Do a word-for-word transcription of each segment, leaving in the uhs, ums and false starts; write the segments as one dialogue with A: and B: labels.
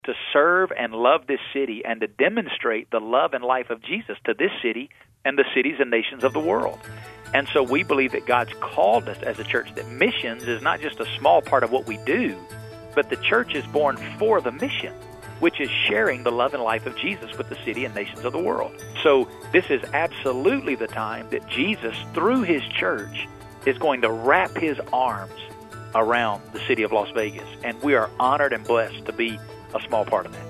A: to serve and love this city and to demonstrate the love and life of Jesus to this city and the cities and nations of the world. And so we believe that God's called us as a church, that missions is not just a small part of what we do, but the church is born for the mission, which is sharing the love and life of Jesus with the city and nations of the world. So this is absolutely the time that Jesus, through his church, is going to wrap his arms around the city of Las Vegas. And we are honored and blessed to be a small part of that.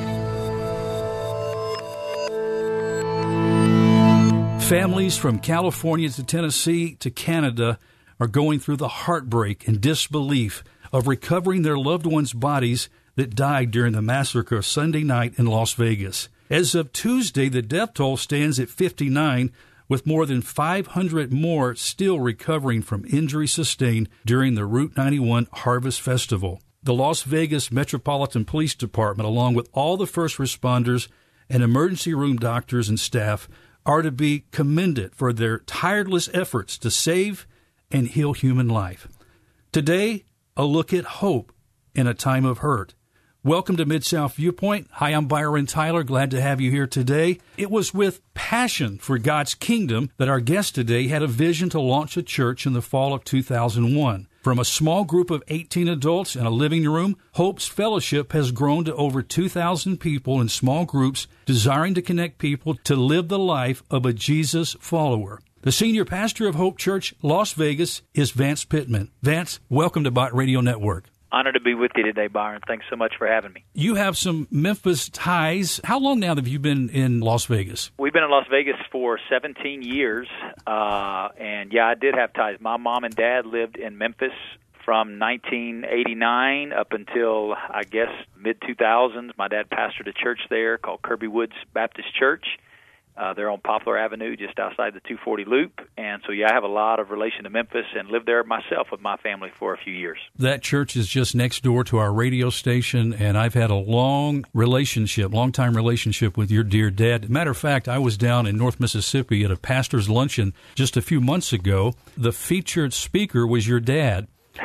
B: Families from California to Tennessee to Canada are going through the heartbreak and disbelief of recovering their loved ones' bodies that died during the massacre Sunday night in Las Vegas. As of Tuesday, the death toll stands at fifty-nine, with more than five hundred more still recovering from injuries sustained during the Route ninety-one Harvest Festival. The Las Vegas Metropolitan Police Department, along with all the first responders and emergency room doctors and staff, are to be commended for their tireless efforts to save and heal human life. Today, a look at hope in a time of hurt. Welcome to Mid-South Viewpoint. Hi, I'm Byron Tyler. Glad to have you here today. It was with passion for God's kingdom that our guest today had a vision to launch a church in the fall of two thousand one. From a small group of eighteen adults in a living room, Hope's Fellowship has grown to over two thousand people in small groups desiring to connect people to live the life of a Jesus follower. The senior pastor of Hope Church, Las Vegas, is Vance Pittman. Vance, welcome to Bott Radio Network.
A: Honored to be with you today, Byron. Thanks so much for having me.
B: You have some Memphis ties. How long now have you been in Las Vegas?
A: We've been in Las Vegas for seventeen years, uh, and yeah, I did have ties. My mom and dad lived in Memphis from nineteen eighty-nine up until, I guess, mid two thousands. My dad pastored a church there called Kirby Woods Baptist Church. Uh, they're on Poplar Avenue, just outside the two forty Loop. And so, yeah, I have a lot of relation to Memphis and lived there myself with my family for a few years.
B: That church is just next door to our radio station, and I've had a long relationship, long-time relationship with your dear dad. Matter of fact, I was down in North Mississippi at a pastor's luncheon just a few months ago. The featured speaker was your dad.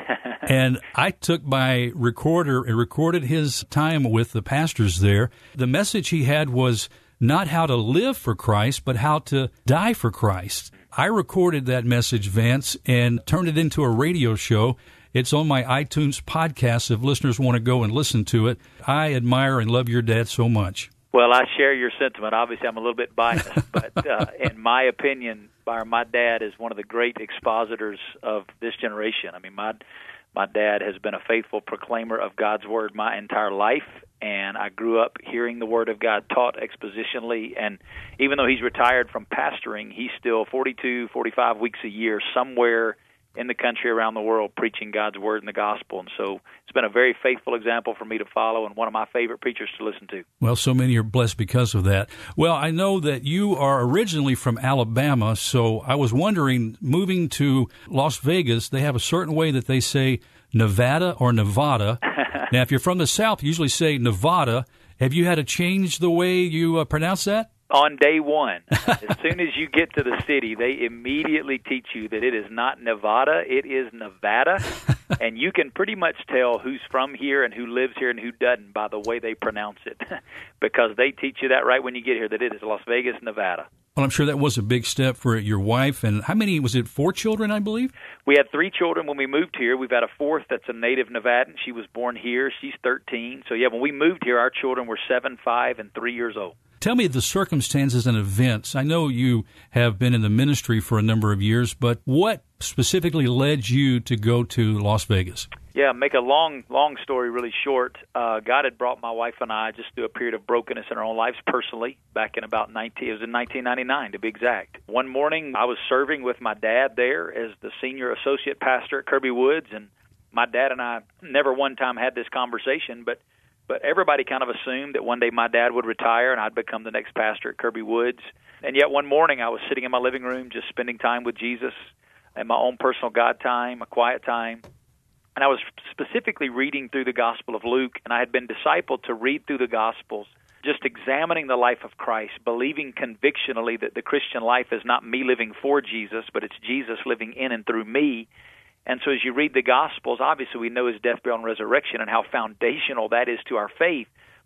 B: And I took my recorder and recorded his time with the pastors there. The message he had was not how to live for Christ, but how to die for Christ. I recorded that message, Vance, and turned it into a radio show. It's on my iTunes podcast if listeners want to go and listen to it. I admire and love your dad so much.
A: Well, I share your sentiment. Obviously, I'm a little bit biased, but uh, in my opinion, Byron, my dad is one of the great expositors of this generation. I mean, my my dad has been a faithful proclaimer of God's Word my entire life, and I grew up hearing the Word of God taught expositionally. And even though he's retired from pastoring, he's still forty-two, forty-five weeks a year somewhere in the country, around the world, preaching God's Word and the gospel. And so it's been a very faithful example for me to follow and one of my favorite preachers to listen to.
B: Well, so many are blessed because of that. Well, I know that you are originally from Alabama, so I was wondering, moving to Las Vegas, they have a certain way that they say Nevada or Nevada. Now, if you're from the South, you usually say Nevada. Have you had to change the way you uh, pronounce that?
A: On day one, as soon as you get to the city, they immediately teach you that it is not Nevada, it is Nevada, and you can pretty much tell who's from here and who lives here and who doesn't by the way they pronounce it, because they teach you that right when you get here, that it is Las Vegas, Nevada.
B: Well, I'm sure that was a big step for your wife. And how many, was it four children, I believe?
A: We had three children when we moved here. We've had a fourth that's a native Nevadan. She was born here. She's thirteen. So, yeah, when we moved here, our children were seven, five, and three years old.
B: Tell me the circumstances and events. I know you have been in the ministry for a number of years, but what specifically led you to go to Las Vegas?
A: Yeah, make a long, long story really short. Uh, God had brought my wife and I just through a period of brokenness in our own lives personally back in about nineteen. It was in nineteen ninety-nine to be exact. One morning, I was serving with my dad there as the senior associate pastor at Kirby Woods, and my dad and I never one time had this conversation, but but everybody kind of assumed that one day my dad would retire and I'd become the next pastor at Kirby Woods. And yet one morning, I was sitting in my living room just spending time with Jesus and my own personal God time, a quiet time. And I was specifically reading through the Gospel of Luke, and I had been discipled to read through the Gospels, just examining the life of Christ, believing convictionally that the Christian life is not me living for Jesus, but it's Jesus living in and through me. And so as you read the Gospels, obviously we know his death, burial, and resurrection and how foundational that is to our faith.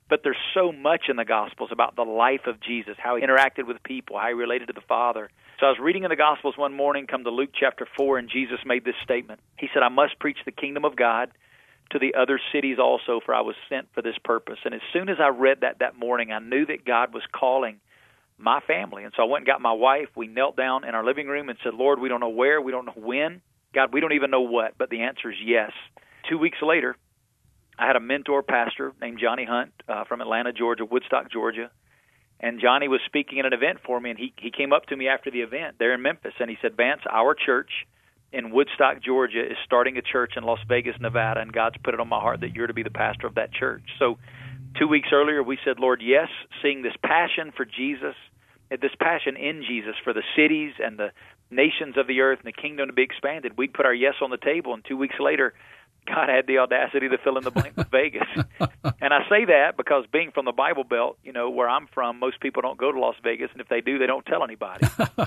A: But there's so much in the Gospels about the life of Jesus, how he interacted with people, how he related to the Father. So I was reading in the Gospels one morning, come to Luke chapter four, and Jesus made this statement. He said, I must preach the kingdom of God to the other cities also, for I was sent for this purpose. And as soon as I read that that morning, I knew that God was calling my family. And so I went and got my wife. We knelt down in our living room and said, Lord, we don't know where, we don't know when. God, we don't even know what, but the answer is yes. Two weeks later, I had a mentor pastor named Johnny Hunt uh, from Atlanta, Georgia, Woodstock, Georgia. And Johnny was speaking at an event for me, and he, he came up to me after the event there in Memphis, and he said, Vance, our church in Woodstock, Georgia is starting a church in Las Vegas, Nevada, and God's put it on my heart that you're to be the pastor of that church. So two weeks earlier, we said, Lord, yes, seeing this passion for Jesus, this passion in Jesus for the cities and the nations of the earth and the kingdom to be expanded, we'd put our yes on the table, and two weeks later, God had the audacity to fill in the blank with Vegas. And I say that because being from the Bible Belt, you know, where I'm from, most people don't go to Las Vegas, and if they do, they don't tell anybody.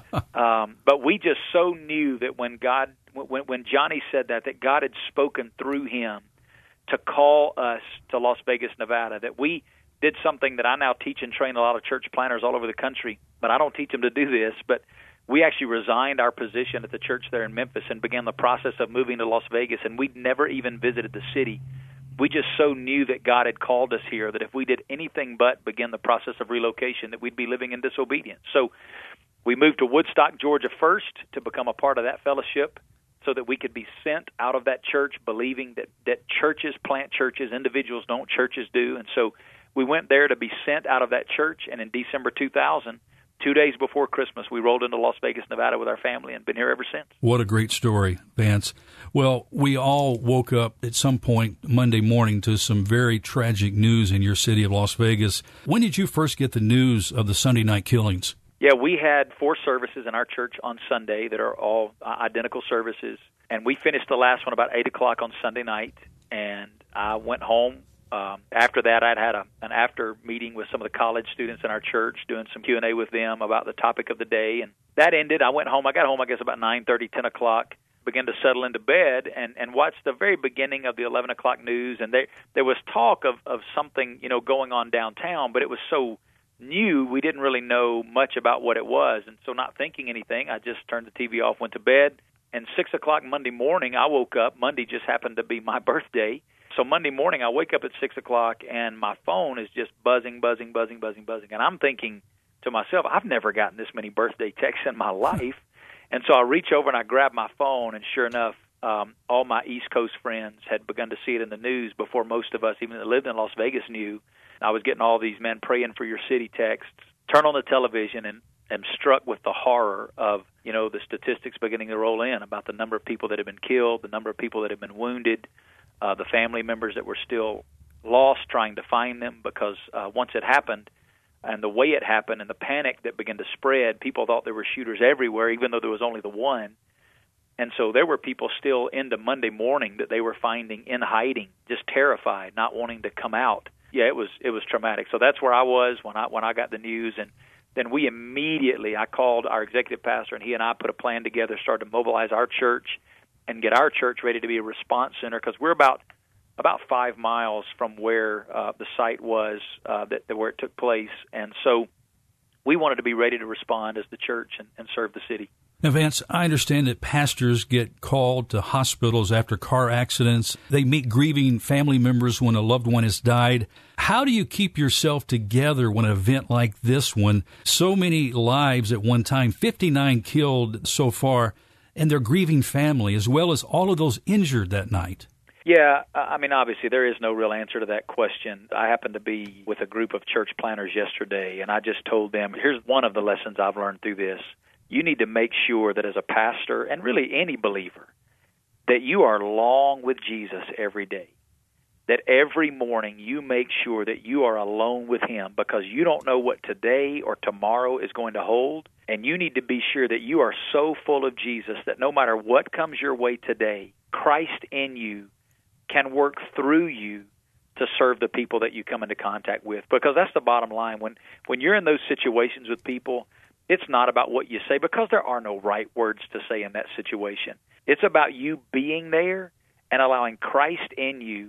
A: um, but we just so knew that when God, when, when Johnny said that, that God had spoken through him to call us to Las Vegas, Nevada, that we did something that I now teach and train a lot of church planners all over the country, but I don't teach them to do this, but we actually resigned our position at the church there in Memphis and began the process of moving to Las Vegas, and we'd never even visited the city. We just so knew that God had called us here that if we did anything but begin the process of relocation, that we'd be living in disobedience. So we moved to Woodstock, Georgia first to become a part of that fellowship so that we could be sent out of that church believing that, that churches plant churches, individuals don't, churches do. And so we went there to be sent out of that church, and in December two thousand, two days before Christmas, we rolled into Las Vegas, Nevada with our family and been here ever since.
B: What a great story, Vance. Well, we all woke up at some point Monday morning to some very tragic news in your city of Las Vegas. When did you first get the news of the Sunday night killings?
A: Yeah, we had four services in our church on Sunday that are all identical services, and we finished the last one about eight o'clock on Sunday night, and I went home. Um, after that, I'd had a, an after meeting with some of the college students in our church, doing some Q and A with them about the topic of the day. And that ended. I went home. I got home, I guess, about nine thirty, ten o'clock, began to settle into bed and, and watched the very beginning of the eleven o'clock news. And there, there was talk of, of something, you know, going on downtown, but it was so new, we didn't really know much about what it was. And so not thinking anything, I just turned the T V off, went to bed. And six o'clock Monday morning, I woke up. Monday just happened to be my birthday. So Monday morning, I wake up at six o'clock, and my phone is just buzzing, buzzing, buzzing, buzzing, buzzing. And I'm thinking to myself, I've never gotten this many birthday texts in my life. And so I reach over and I grab my phone, and sure enough, um, all my East Coast friends had begun to see it in the news before most of us, even that lived in Las Vegas, knew. I was getting all these men praying for your city texts. Turn on the television and am struck with the horror of, you know, the statistics beginning to roll in about the number of people that have been killed, the number of people that have been wounded, Uh, the family members that were still lost, trying to find them, because uh, once it happened and the way it happened and the panic that began to spread, people thought there were shooters everywhere, even though there was only the one. And so there were people still into Monday morning that they were finding in hiding, just terrified, not wanting to come out. Yeah, it was it was traumatic. So that's where I was when I when I got the news, and then we immediately, I called our executive pastor, and he and I put a plan together, started to mobilize our church and get our church ready to be a response center, because we're about about five miles from where uh, the site was, uh, that, that where it took place. And so we wanted to be ready to respond as the church and, and serve the city.
B: Now, Vance, I understand that pastors get called to hospitals after car accidents. They meet grieving family members when a loved one has died. How do you keep yourself together when an event like this one, so many lives at one time, fifty-nine killed so far, and their grieving family, as well as all of those injured that night?
A: Yeah, I mean, obviously there is no real answer to that question. I happened to be with a group of church planners yesterday, and I just told them, here's one of the lessons I've learned through this. You need to make sure that as a pastor, and really any believer, that you are long with Jesus every day. That every morning you make sure that you are alone with Him, because you don't know what today or tomorrow is going to hold. And you need to be sure that you are so full of Jesus that no matter what comes your way today, Christ in you can work through you to serve the people that you come into contact with. Because that's the bottom line. When when you're in those situations with people, it's not about what you say, because there are no right words to say in that situation. It's about you being there and allowing Christ in you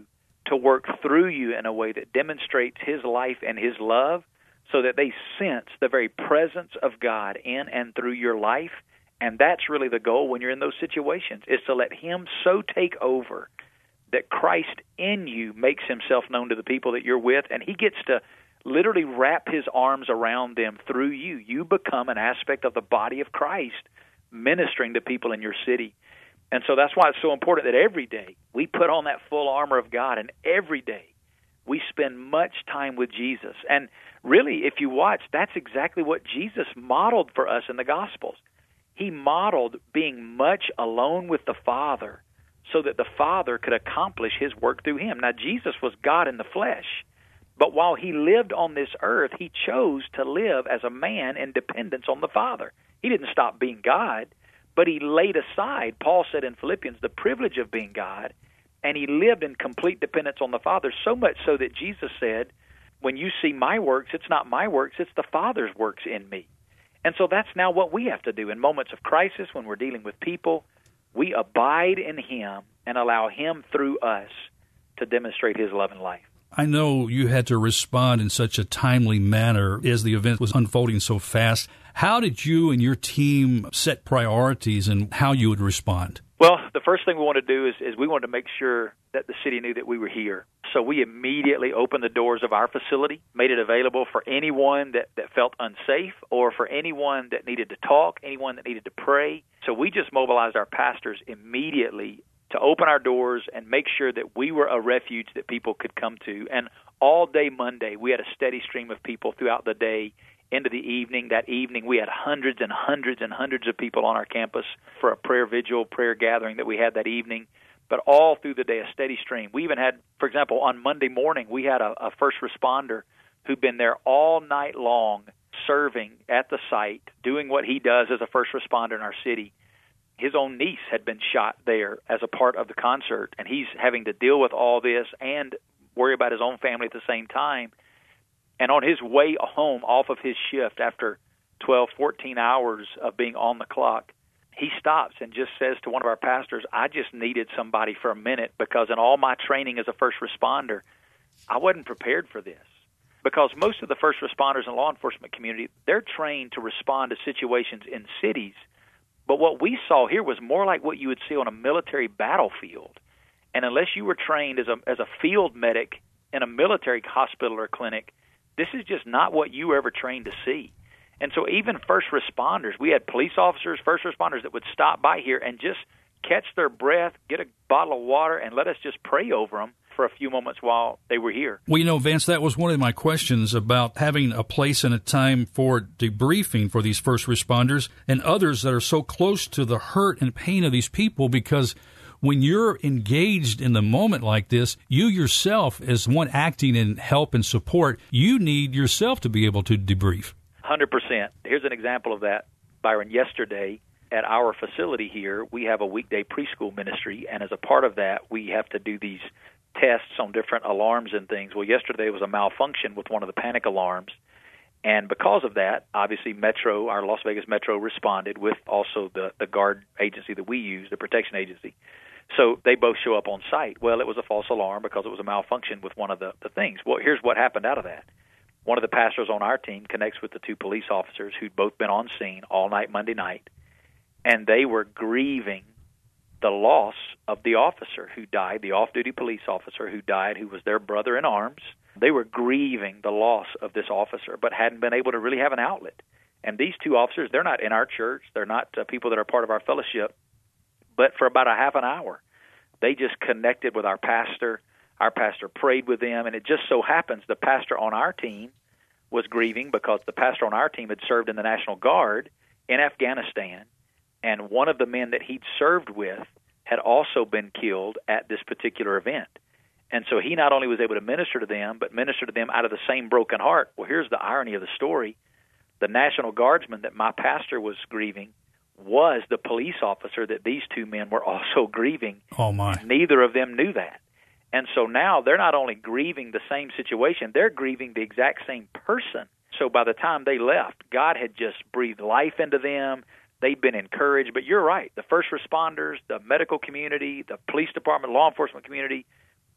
A: to work through you in a way that demonstrates His life and His love so that they sense the very presence of God in and through your life. And that's really the goal when you're in those situations, is to let Him so take over that Christ in you makes Himself known to the people that you're with, and He gets to literally wrap His arms around them through you. You become an aspect of the body of Christ, ministering to people in your city. And so that's why it's so important that every day we put on that full armor of God, and every day we spend much time with Jesus. And really, if you watch, that's exactly what Jesus modeled for us in the Gospels. He modeled being much alone with the Father so that the Father could accomplish His work through Him. Now, Jesus was God in the flesh, but while He lived on this earth, He chose to live as a man in dependence on the Father. He didn't stop being God, but He laid aside, Paul said in Philippians, the privilege of being God, and He lived in complete dependence on the Father, so much so that Jesus said, when you see my works, it's not my works, it's the Father's works in me. And so that's now what we have to do in moments of crisis when we're dealing with people. We abide in Him and allow Him through us to demonstrate His love and life.
B: I know you had to respond in such a timely manner as the event was unfolding so fast. How did you and your team set priorities and how you would respond?
A: Well, the first thing we wanted to do is, is we wanted to make sure that the city knew that we were here. So we immediately opened the doors of our facility, made it available for anyone that, that felt unsafe or for anyone that needed to talk, anyone that needed to pray. So we just mobilized our pastors immediately to open our doors and make sure that we were a refuge that people could come to. And all day Monday, we had a steady stream of people throughout the day into the evening. That evening, we had hundreds and hundreds and hundreds of people on our campus for a prayer vigil, prayer gathering that we had that evening. But all through the day, a steady stream. We even had, for example, on Monday morning, we had a, a first responder who'd been there all night long serving at the site, doing what he does as a first responder in our city. His own niece had been shot there as a part of the concert, and he's having to deal with all this and worry about his own family at the same time. And on his way home off of his shift after twelve, fourteen hours of being on the clock, he stops and just says to one of our pastors, I just needed somebody for a minute because in all my training as a first responder, I wasn't prepared for this. Because most of the first responders in law enforcement community, they're trained to respond to situations in cities. But what we saw here was more like what you would see on a military battlefield. And unless you were trained as a as a field medic in a military hospital or clinic, this is just not what you were ever trained to see. And so even first responders, we had police officers, first responders that would stop by here and just catch their breath, get a bottle of water, and let us just pray over them for a few moments while they were here.
B: Well, you know, Vance, that was one of my questions about having a place and a time for debriefing for these first responders and others that are so close to the hurt and pain of these people, because when you're engaged in the moment like this, you yourself, as one acting in help and support, you need yourself to be able to debrief.
A: one hundred percent. Here's an example of that, Byron. Yesterday, at our facility here, we have a weekday preschool ministry, and as a part of that, we have to do these tests on different alarms and things. Well, yesterday was a malfunction with one of the panic alarms, and because of that, obviously Metro, our Las Vegas Metro, responded with also the, the guard agency that we use, the protection agency. So they both show up on site. Well, it was a false alarm because it was a malfunction with one of the, the things. Well, here's what happened out of that. One of the pastors on our team connects with the two police officers who'd both been on scene all night Monday night, and they were grieving the loss of the officer who died, the off-duty police officer who died, who was their brother in arms. They were grieving the loss of this officer, but hadn't been able to really have an outlet. And these two officers, they're not in our church. They're not uh, people that are part of our fellowship. But for about a half an hour, they just connected with our pastor. Our pastor prayed with them, and it just so happens the pastor on our team was grieving because the pastor on our team had served in the National Guard in Afghanistan, and one of the men that he'd served with had also been killed at this particular event. And so he not only was able to minister to them, but minister to them out of the same broken heart. Well, here's the irony of the story. The National Guardsman that my pastor was grieving was the police officer that these two men were also grieving.
B: Oh, my.
A: Neither of them knew that. And so now they're not only grieving the same situation, they're grieving the exact same person. So by the time they left, God had just breathed life into them. They'd been encouraged. But you're right. The first responders, the medical community, the police department, law enforcement community,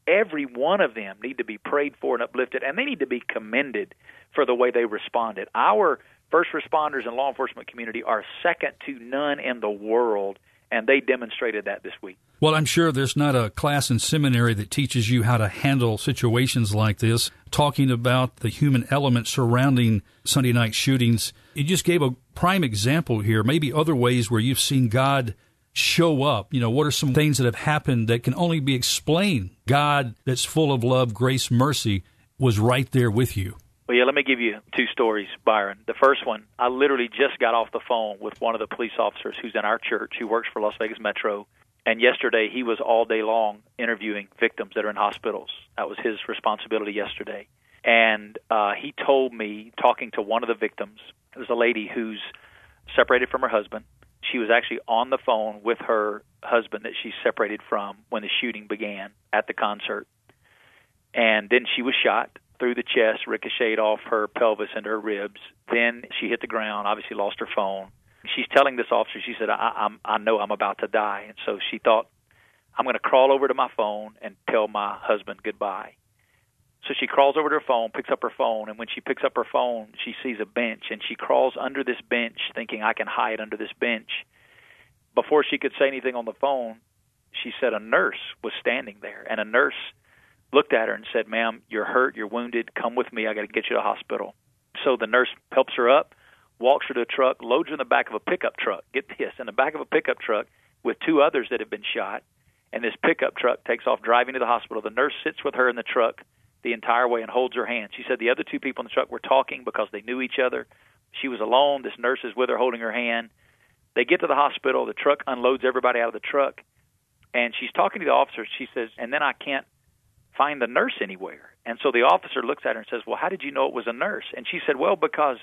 A: every one of them need to be prayed for and uplifted, and they need to be commended for the way they responded. Our first responders and law enforcement community are second to none in the world, and they demonstrated that this week.
B: Well, I'm sure there's not a class in seminary that teaches you how to handle situations like this. Talking about the human element surrounding Sunday night shootings, you just gave a prime example here, maybe other ways where you've seen God show up. You know, what are some things that have happened that can only be explained? God that's full of love, grace, mercy was right there with you.
A: Well, yeah, let me give you two stories, Byron. The first one, I literally just got off the phone with one of the police officers who's in our church who works for Las Vegas Metro. And yesterday, he was all day long interviewing victims that are in hospitals. That was his responsibility yesterday. And uh, he told me, talking to one of the victims, it was a lady who's separated from her husband. She was actually on the phone with her husband that she separated from when the shooting began at the concert. And then she was shot through the chest, ricocheted off her pelvis and her ribs. Then she hit the ground, obviously lost her phone. She's telling this officer, she said, I, I'm, I know I'm about to die. And so she thought, I'm going to crawl over to my phone and tell my husband goodbye. So she crawls over to her phone, picks up her phone, and when she picks up her phone, she sees a bench, and she crawls under this bench thinking, I can hide under this bench. Before she could say anything on the phone, she said a nurse was standing there, and a nurse looked at her and said, ma'am, you're hurt, you're wounded, come with me, I got to get you to the hospital. So the nurse helps her up, walks her to a truck, loads her in the back of a pickup truck. Get this, in the back of a pickup truck with two others that have been shot, and this pickup truck takes off driving to the hospital. The nurse sits with her in the truck the entire way and holds her hand. She said the other two people in the truck were talking because they knew each other. She was alone. This nurse is with her holding her hand. They get to the hospital. The truck unloads everybody out of the truck, and she's talking to the officer. She says, and then I can't find the nurse anywhere. And so the officer looks at her and says, well, how did you know it was a nurse? And she said, well, because...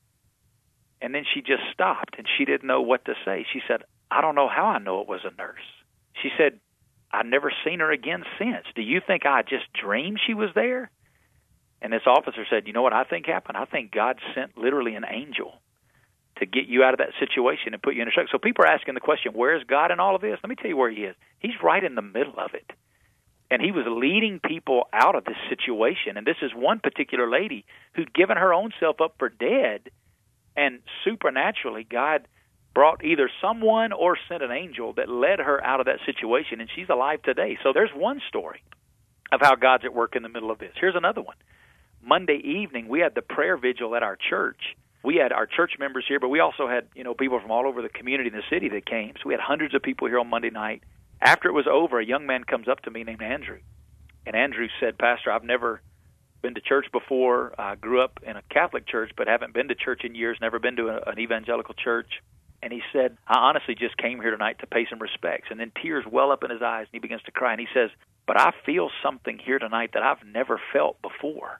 A: And then she just stopped, and she didn't know what to say. She said, I don't know how I know it was a nurse. She said, I've never seen her again since. Do you think I just dreamed she was there? And this officer said, you know what I think happened? I think God sent literally an angel to get you out of that situation and put you in a truck. So people are asking the question, where is God in all of this? Let me tell you where he is. He's right in the middle of it. And he was leading people out of this situation. And this is one particular lady who'd given her own self up for dead, and supernaturally God brought either someone or sent an angel that led her out of that situation, and she's alive today. So there's one story of how God's at work in the middle of this. Here's another one. Monday evening, we had the prayer vigil at our church. We had our church members here, but we also had, you know, people from all over the community in the city that came. So we had hundreds of people here on Monday night. After it was over, a young man comes up to me named Andrew. And Andrew said, Pastor, I've never been to church before. I grew up in a Catholic church, but haven't been to church in years, never been to a, an evangelical church. And he said, I honestly just came here tonight to pay some respects. And then tears well up in his eyes, and he begins to cry. And he says, but I feel something here tonight that I've never felt before.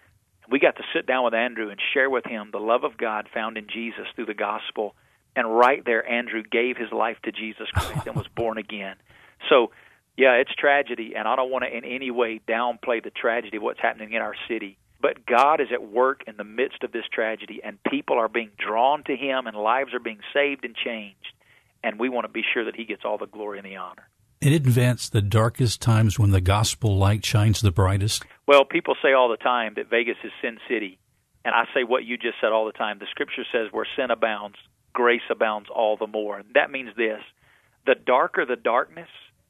A: We got to sit down with Andrew and share with him the love of God found in Jesus through the gospel. And right there, Andrew gave his life to Jesus Christ and was born again. So, yeah, it's tragedy, and I don't want to in any way downplay the tragedy of what's happening in our city. But God is at work in the midst of this tragedy, and people are being drawn to him, and lives are being saved and changed. And we want to be sure that he gets all the glory and the honor.
B: It advanced the darkest times when the gospel light shines the brightest.
A: Well, people say all the time that Vegas is Sin City, and I say what you just said all the time. The Scripture says where sin abounds, grace abounds all the more. And that means this: the darker the darkness,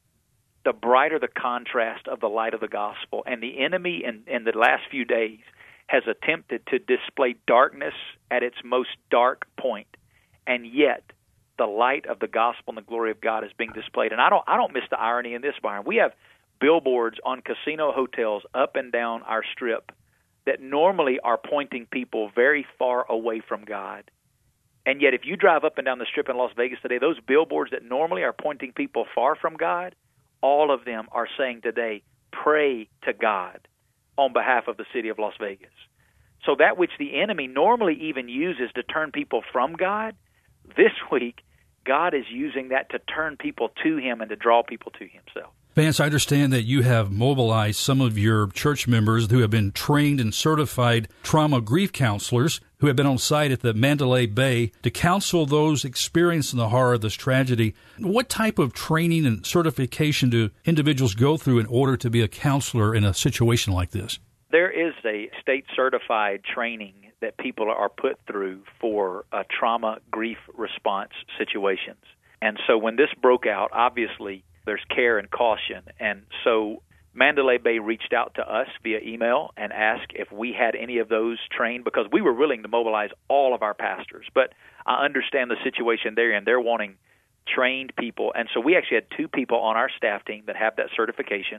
A: the brighter the contrast of the light of the gospel. And the enemy in, in the last few days has attempted to display darkness at its most dark point, and yet the light of the gospel and the glory of God is being displayed. And I don't I don't miss the irony in this, Byron. We have billboards on casino hotels up and down our strip that normally are pointing people very far away from God. And yet if you drive up and down the strip in Las Vegas today, those billboards that normally are pointing people far from God, all of them are saying today, pray to God on behalf of the city of Las Vegas. So that which the enemy normally even uses to turn people from God, this week, God is using that to turn people to him and to draw people to himself.
B: Vance, I understand that you have mobilized some of your church members who have been trained and certified trauma grief counselors who have been on site at the Mandalay Bay to counsel those experiencing the horror of this tragedy. What type of training and certification do individuals go through in order to be a counselor in a situation like this?
A: There is a state-certified training that people are put through for uh, trauma grief response situations. And so when this broke out, obviously, there's care and caution. And so Mandalay Bay reached out to us via email and asked if we had any of those trained, because we were willing to mobilize all of our pastors. But I understand the situation they're in. They're wanting trained people. And so we actually had two people on our staff team that have that certification.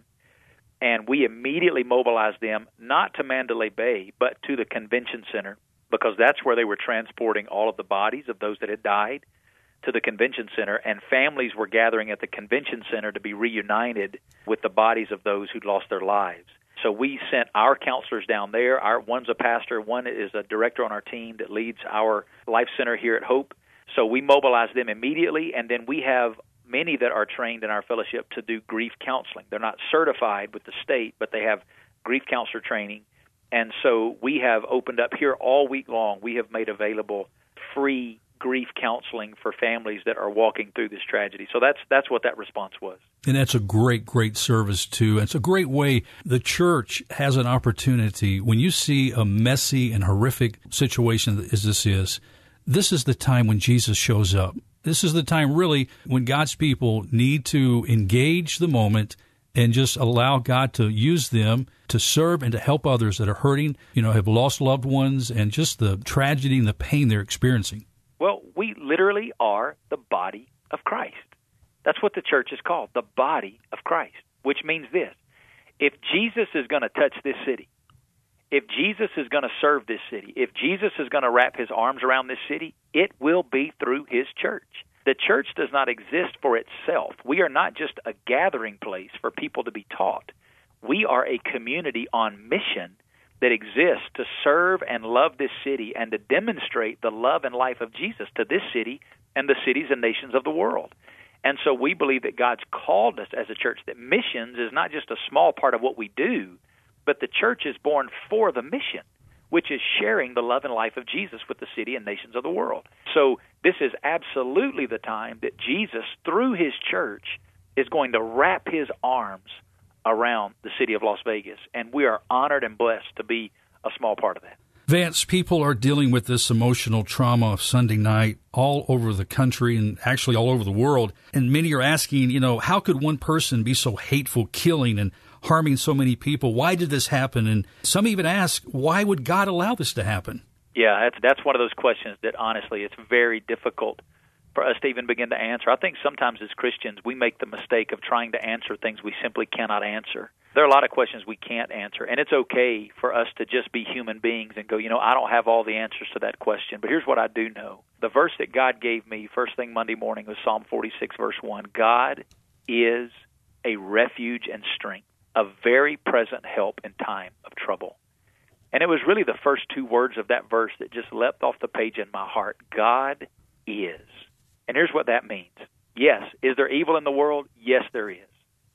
A: And we immediately mobilized them, not to Mandalay Bay, but to the convention center, because that's where they were transporting all of the bodies of those that had died to the convention center, and families were gathering at the convention center to be reunited with the bodies of those who'd lost their lives. So we sent our counselors down there. Our, one's a pastor, one is a director on our team that leads our life center here at Hope. So we mobilized them immediately, and then we have many that are trained in our fellowship to do grief counseling. They're not certified with the state, but they have grief counselor training. And so we have opened up here all week long. We have made available free grief counseling for families that are walking through this tragedy. So that's that's what that response was.
B: And that's a great, great service, too. It's a great way the church has an opportunity. When you see a messy and horrific situation as this is, this is the time when Jesus shows up. This is the time, really, when God's people need to engage the moment and just allow God to use them to serve and to help others that are hurting, you know, have lost loved ones, and just the tragedy and the pain they're experiencing.
A: Well, we literally are the body of Christ. That's what the church is called, the body of Christ, which means this. If Jesus is going to touch this city, if Jesus is going to serve this city, if Jesus is going to wrap his arms around this city, it will be through his church. The church does not exist for itself. We are not just a gathering place for people to be taught. We are a community on mission that exists to serve and love this city and to demonstrate the love and life of Jesus to this city and the cities and nations of the world. And so we believe that God's called us as a church, that missions is not just a small part of what we do, but the church is born for the mission, which is sharing the love and life of Jesus with the city and nations of the world. So this is absolutely the time that Jesus, through his church, is going to wrap his arms around the city of Las Vegas, and we are honored and blessed to be a small part of that.
B: Vance, people are dealing with this emotional trauma of Sunday night all over the country and actually all over the world, and many are asking, you know, how could one person be so hateful, killing and harming so many people? Why did this happen? And some even ask, why would God allow this to happen?
A: Yeah, that's, that's one of those questions that, honestly, it's very difficult for us to even begin to answer. I think sometimes as Christians, we make the mistake of trying to answer things we simply cannot answer. There are a lot of questions we can't answer, and it's okay for us to just be human beings and go, you know, I don't have all the answers to that question, but here's what I do know. The verse that God gave me first thing Monday morning was Psalm forty-six, verse one. God is a refuge and strength, a very present help in time of trouble. And it was really the first two words of that verse that just leapt off the page in my heart. God is. And here's what that means. Yes, is there evil in the world? Yes, there is.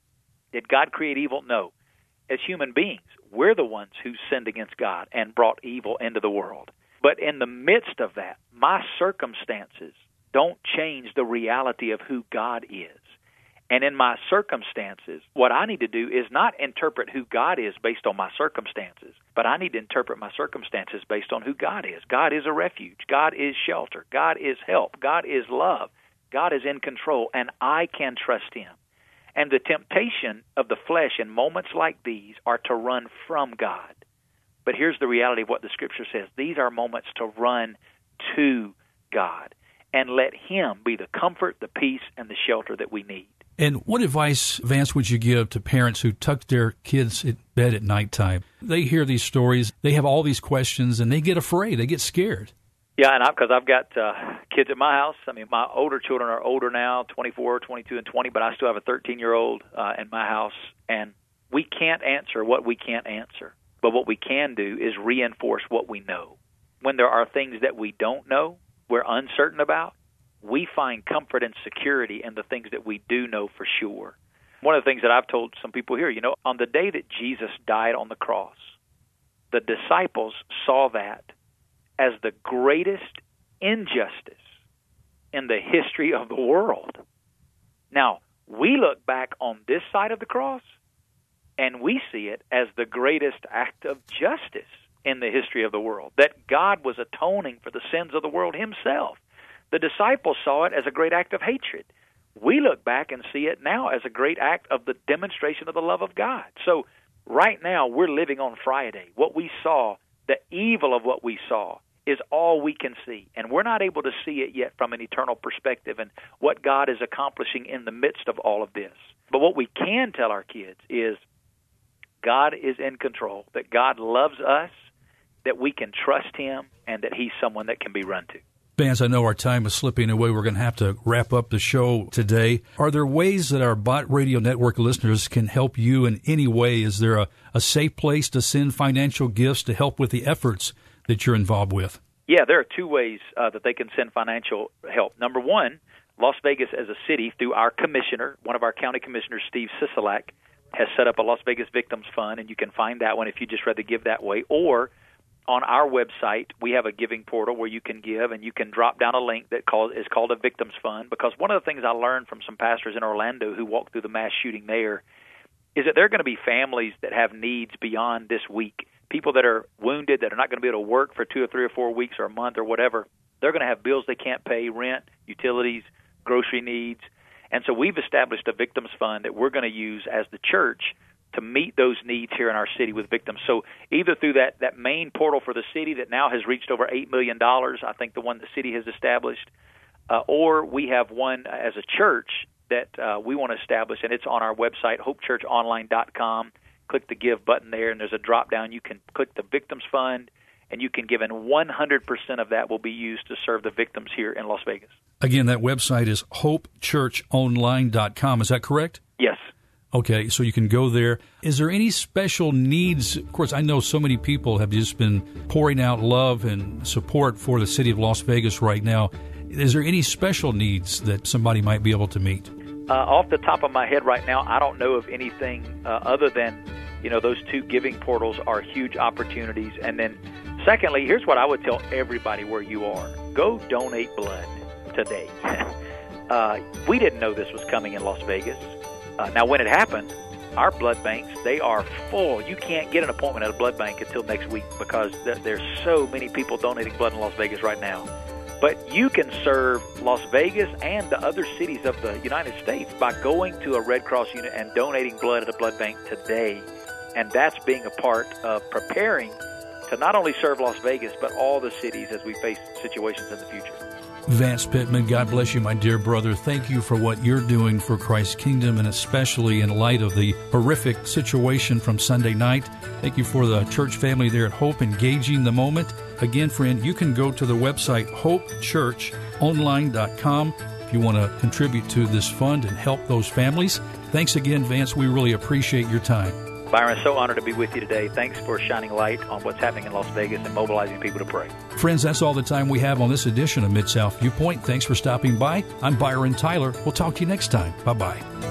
A: Did God create evil? No. As human beings, we're the ones who sinned against God and brought evil into the world. But in the midst of that, my circumstances don't change the reality of who God is. And in my circumstances, what I need to do is not interpret who God is based on my circumstances, but I need to interpret my circumstances based on who God is. God is a refuge. God is shelter. God is help. God is love. God is in control, and I can trust him. And the temptation of the flesh in moments like these are to run from God. But here's the reality of what the Scripture says. These are moments to run to God and let him be the comfort, the peace, and the shelter that we need.
B: And what advice, Vance, would you give to parents who tuck their kids in bed at nighttime? They hear these stories, they have all these questions, and they get afraid, they get scared.
A: Yeah, and because I've got uh, kids at my house. I mean, my older children are older now, twenty-four, twenty-two, and twenty, but I still have a thirteen-year-old uh, in my house, and we can't answer what we can't answer. But what we can do is reinforce what we know. When there are things that we don't know, we're uncertain about, we find comfort and security in the things that we do know for sure. One of the things that I've told some people here, you know, on the day that Jesus died on the cross, the disciples saw that as the greatest injustice in the history of the world. Now, we look back on this side of the cross, and we see it as the greatest act of justice in the history of the world, that God was atoning for the sins of the world himself. The disciples saw it as a great act of hatred. We look back and see it now as a great act of the demonstration of the love of God. So right now, we're living on Friday. What we saw, the evil of what we saw, is all we can see. And we're not able to see it yet from an eternal perspective and what God is accomplishing in the midst of all of this. But what we can tell our kids is God is in control, that God loves us, that we can trust him, and that he's someone that can be run to.
B: Vance, I know our time is slipping away. We're going to have to wrap up the show today. Are there ways that our Bott Radio Network listeners can help you in any way? Is there a, a safe place to send financial gifts to help with the efforts that you're involved with?
A: Yeah, there are two ways uh, that they can send financial help. Number one, Las Vegas as a city, through our commissioner, one of our county commissioners, Steve Sisolak, has set up a Las Vegas Victims Fund, and you can find that one if you just rather give that way. Or on our website, we have a giving portal where you can give, and you can drop down a link that call, is called a Victims Fund, because one of the things I learned from some pastors in Orlando who walked through the mass shooting there is that there are going to be families that have needs beyond this week. People that are wounded, that are not going to be able to work for two or three or four weeks or a month or whatever, they're going to have bills they can't pay, rent, utilities, grocery needs. And so we've established a Victims Fund that we're going to use as the church to meet those needs here in our city with victims. So either through that, that main portal for the city that now has reached over eight million dollars, I think the one the city has established, uh, or we have one as a church that uh, we want to establish, and it's on our website, hope church online dot com. Click the Give button there, and there's a drop-down. You can click the Victims Fund, and you can give, and one hundred percent of that will be used to serve the victims here in Las Vegas.
B: Again, that website is hope church online dot com. Is that correct?
A: Yes.
B: Okay, so you can go there. Is there any special needs? Of course, I know so many people have just been pouring out love and support for the city of Las Vegas right now. Is there any special needs that somebody might be able to meet?
A: Uh, off the top of my head right now, I don't know of anything uh, other than, you know, those two giving portals are huge opportunities. And then secondly, here's what I would tell everybody where you are. Go donate blood today. uh, we didn't know this was coming in Las Vegas. Uh, now, when it happened, our blood banks, they are full. You can't get an appointment at a blood bank until next week because there, there's so many people donating blood in Las Vegas right now. But you can serve Las Vegas and the other cities of the United States by going to a Red Cross unit and donating blood at a blood bank today. And that's being a part of preparing to not only serve Las Vegas, but all the cities as we face situations in the future.
B: Vance Pittman, God bless you, my dear brother. Thank you for what you're doing for Christ's kingdom, and especially in light of the horrific situation from Sunday night. Thank you for the church family there at Hope engaging the moment. Again, friend, you can go to the website hope church online dot com if you want to contribute to this fund and help those families. Thanks again, Vance. We really appreciate your time.
A: Byron, so honored to be with you today. Thanks for shining light on what's happening in Las Vegas and mobilizing people to pray.
B: Friends, that's all the time we have on this edition of Mid-South Viewpoint. Thanks for stopping by. I'm Byron Tyler. We'll talk to you next time. Bye-bye.